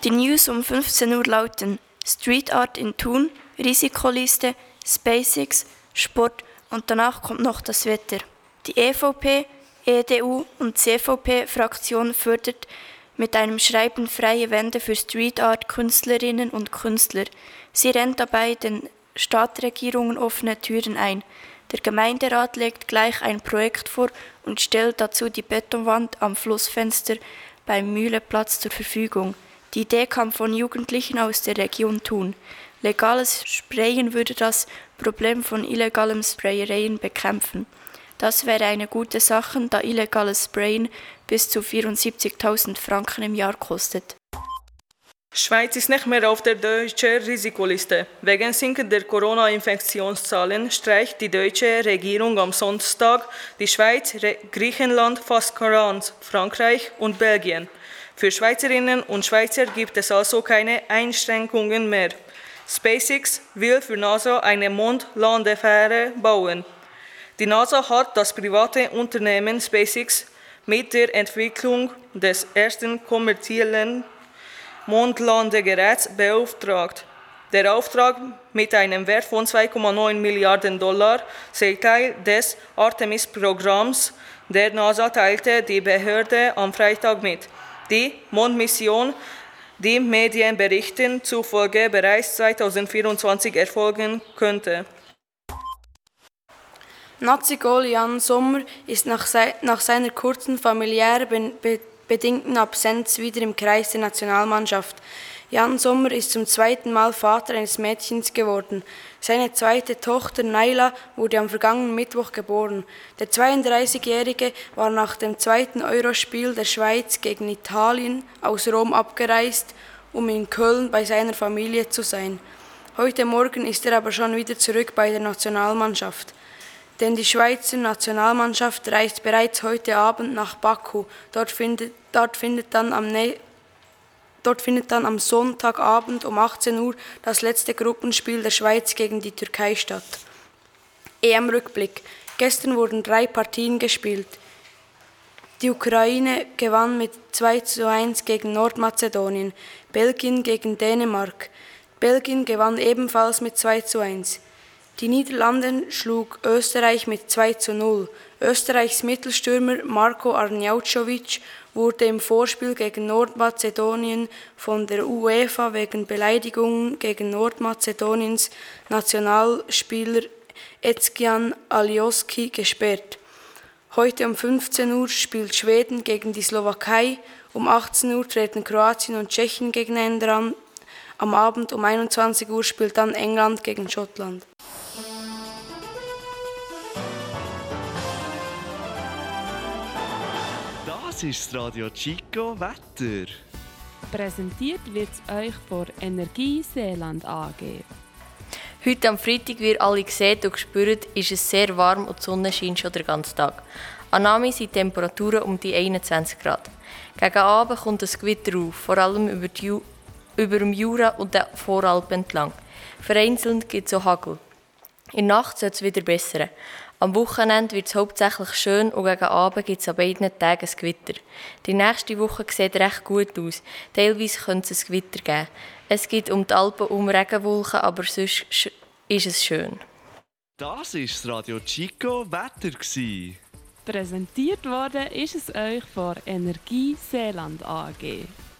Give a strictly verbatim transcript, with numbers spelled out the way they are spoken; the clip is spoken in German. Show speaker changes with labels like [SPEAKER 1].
[SPEAKER 1] Die News um fünfzehn Uhr lauten Street Art in Thun, Risikoliste, SpaceX, Sport und danach kommt noch das Wetter. Die E V P, E D U und C V P-Fraktion fördert mit einem Schreiben freie Wände für Street Art Künstlerinnen und Künstler. Sie rennt dabei den Stadtregierungen offene Türen ein. Der Gemeinderat legt gleich ein Projekt vor und stellt dazu die Betonwand am Flussfenster beim Mühleplatz zur Verfügung. Die Idee kam von Jugendlichen aus der Region Thun. Legales Sprayen würde das Problem von illegalem Sprayereien bekämpfen. Das wäre eine gute Sache, da illegales Sprayen bis zu vierundsiebzigtausend Franken im Jahr kostet.
[SPEAKER 2] Schweiz ist nicht mehr auf der deutschen Risikoliste. Wegen sinkender Corona-Infektionszahlen streicht die deutsche Regierung am Sonntag die Schweiz, Griechenland, Faskarans, Frankreich und Belgien. Für Schweizerinnen und Schweizer gibt es also keine Einschränkungen mehr. SpaceX will für NASA eine Mondlandefähre bauen. Die NASA hat das private Unternehmen SpaceX mit der Entwicklung des ersten kommerziellen Mondlandegeräts beauftragt. Der Auftrag mit einem Wert von zwei Komma neun Milliarden Dollar sei Teil des Artemis-Programms der NASA, teilte die Behörde am Freitag mit. Die Mondmission, die Medienberichten zufolge bereits zweitausendvierundzwanzig erfolgen könnte.
[SPEAKER 3] Nazi-Goal Jan Sommer ist nach, se- nach seiner kurzen familiär be- be- bedingten Absenz wieder im Kreis der Nationalmannschaft. Jan Sommer ist zum zweiten Mal Vater eines Mädchens geworden. Seine zweite Tochter Naila wurde am vergangenen Mittwoch geboren. Der zweiunddreißigjährige war nach dem zweiten Eurospiel der Schweiz gegen Italien aus Rom abgereist, um in Köln bei seiner Familie zu sein. Heute Morgen ist er aber schon wieder zurück bei der Nationalmannschaft. Denn die Schweizer Nationalmannschaft reist bereits heute Abend nach Baku. Dort findet, dort findet dann am ne- Dort findet dann am Sonntagabend um achtzehn Uhr das letzte Gruppenspiel der Schweiz gegen die Türkei statt. E M-Rückblick. Gestern wurden drei Partien gespielt. Die Ukraine gewann mit zwei zu eins gegen Nordmazedonien, Belgien gegen Dänemark. Belgien gewann ebenfalls mit zwei zu eins. Die Niederlande schlug Österreich mit zwei zu null. Österreichs Mittelstürmer Marko Arnautovic wurde im Vorspiel gegen Nordmazedonien von der UEFA wegen Beleidigungen gegen Nordmazedoniens Nationalspieler Ezgian Alioski gesperrt. Heute um fünfzehn Uhr spielt Schweden gegen die Slowakei, um achtzehn Uhr treten Kroatien und Tschechien gegeneinander an. Am Abend um einundzwanzig Uhr spielt dann England gegen Schottland.
[SPEAKER 4] Das ist das Radio Chico Wetter.
[SPEAKER 5] Präsentiert wird es euch von Energie Seeland A G.
[SPEAKER 6] Heute am Freitag, wie ihr alle seht und spürt, ist es sehr warm und die Sonne scheint schon den ganzen Tag. An Nami sind die Temperaturen um die einundzwanzig Grad. Gegen Abend kommt ein Gewitter auf, vor allem über, die Ju- über dem Jura und den Voralpen entlang. Vereinzelt gibt es auch Hagel. In der Nacht soll es wieder bessern. Am Wochenende wird es hauptsächlich schön und gegen Abend gibt es an beiden Tagen ein Gewitter. Die nächste Woche sieht recht gut aus. Teilweise könnte es ein Gewitter geben. Es gibt um die Alpen um Regenwolken, aber sonst ist es schön.
[SPEAKER 4] Das war das Radio Chico Wetter.
[SPEAKER 5] Präsentiert worden ist es euch von Energie Seeland A G.